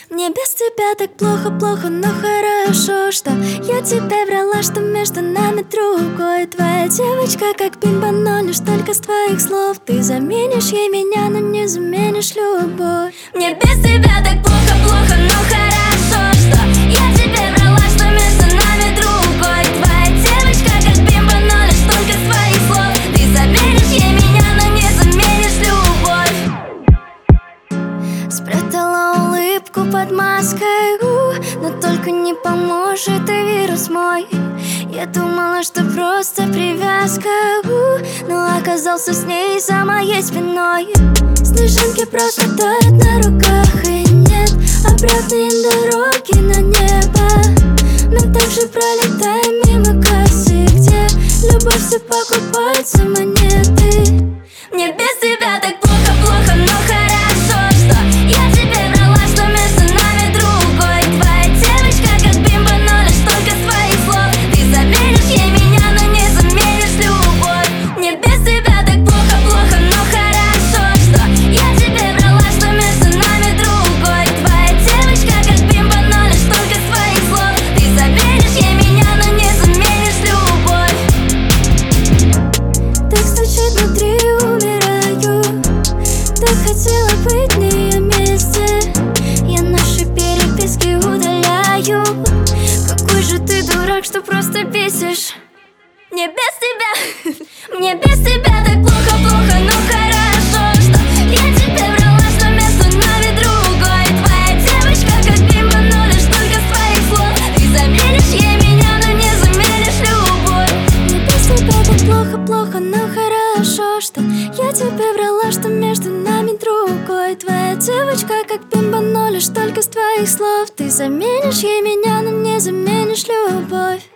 Мне без тебя так плохо, но хорошо, что я тебе врала, что между нами другой. Твоя девочка как бимба, но лишь только с твоих слов. Ты заменишь ей меня, но не заменишь любовь. Мне без тебя так плохо, но хорошо, что я тебе врала, что между нами другой. Твоя девочка как бимба, но лишь только с твоих слов. Ты заменишь ей меня, но не заменишь любовь. Спрятала улыбку под маской, но только не поможет и вирус мой. Я думала, что просто привязка, но оказался с ней за моей спиной. Снежинки просто тают на руках, и нет обратной дороги на небо. Мы также пролетаем мимо кассы, где любовь все покупает за монеты. Мне без тебя так плохо, но хорошо, что я тебе врала, что между нами другой. Твоя девочка как бимба, но лишь только с твоих слов. Ты заменишь ей меня, но не заменишь любовь. Мне без тебя так плохо, но хорошо, что я тебе врала, что между нами другой. Твоя девочка как бимба, но лишь только с твоих слов. Ты заменишь ей меня, но не заменишь любовь. Так стучит внутри, умираю. Так хотела быть в нее месте. Я наши переписки удаляю. Какой же ты дурак, что просто бесишь. Мне без тебя, мне без тебя так плохо, но хорошо, что я тебе врала, что между нами другой. Твоя девочка как бимба, но лишь только с твоих слов. Ты заменишь ей меня, но не заменишь любовь. Мне без тебя так плохо, но хорошо, что я тебе врала, что между нами другой. Твоя девочка как бимба, но лишь только с твоих слов. Ты заменишь ей меня, но не заменишь любовь.